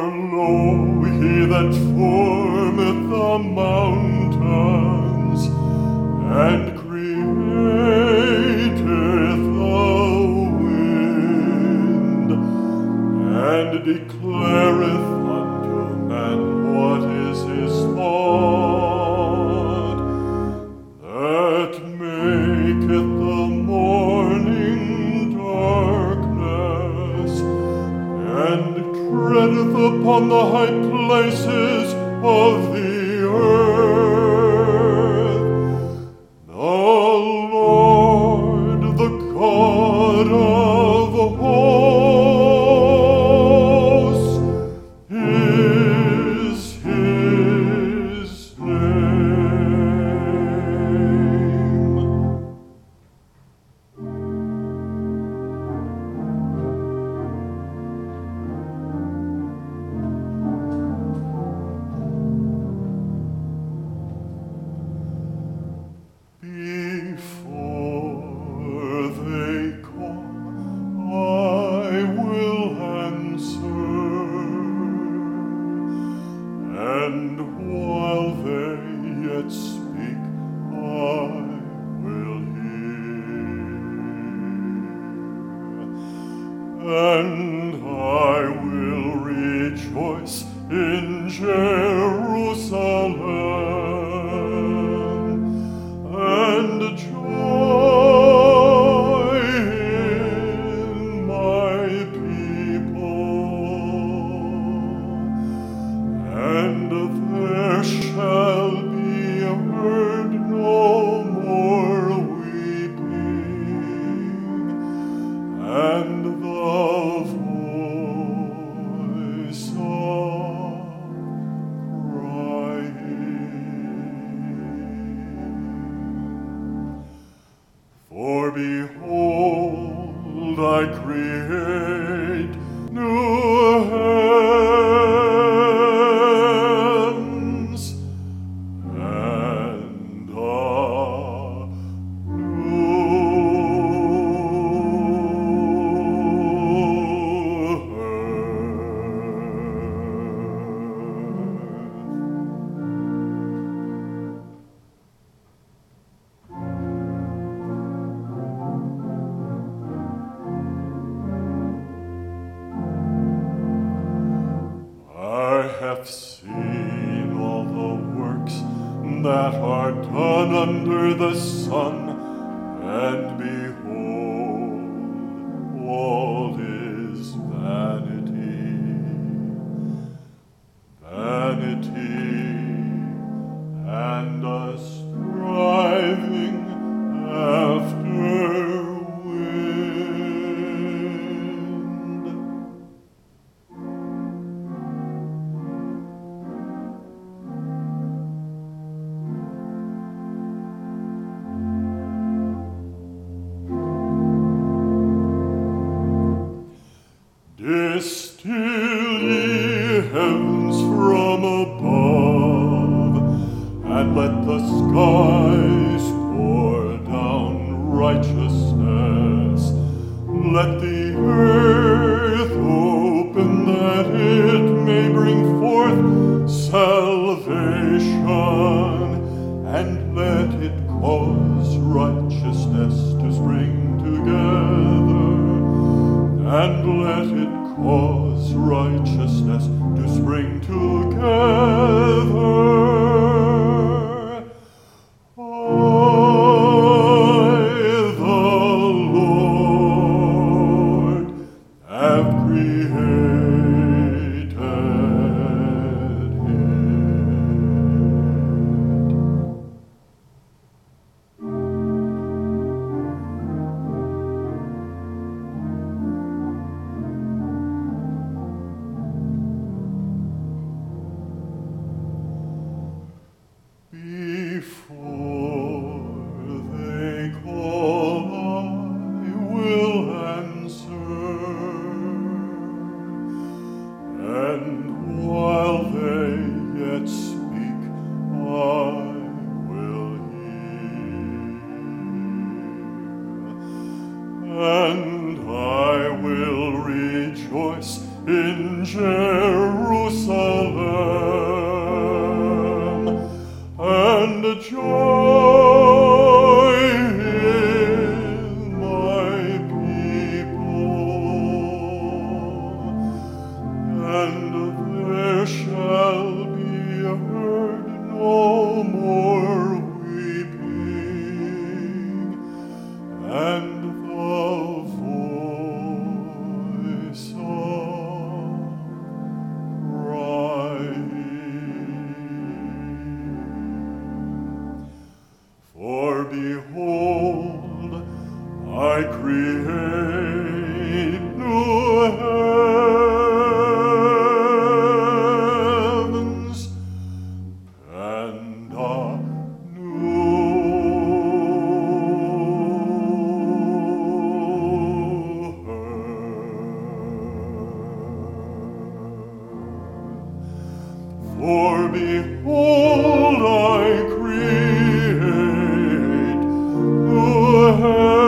lo, he that formeth the mountains, and createth the wind, and declareth unto man what is his thought, that maketh the morning darkness, and treadeth upon the high places of the earth. The Lord, the God of hosts, is his name. Before they call, I will answer, and while they yet speak, I will hear. And I will rejoice in Jerusalem, and joy in my people, and there shall be heard no more weeping, and the voice of crying. For behold, I create new heavens and a new I have seen all the works that are done under the sun, and behold, all is vanity, vanity, and a striving after wind. Distill ye heavens from above, and let the skies pour down righteousness. Let the earth open that it may bring forth salvation, and let it cause righteousness to spring together, and let it cause righteousness to spring together. I, the Lord, have created it. Before they call, I will answer, and while they yet speak, I will hear. And I will rejoice in Jerusalem, shall be heard no more weeping, and the voice of crying. For behold, I create new heavens and a new earth. For behold, I create new heavens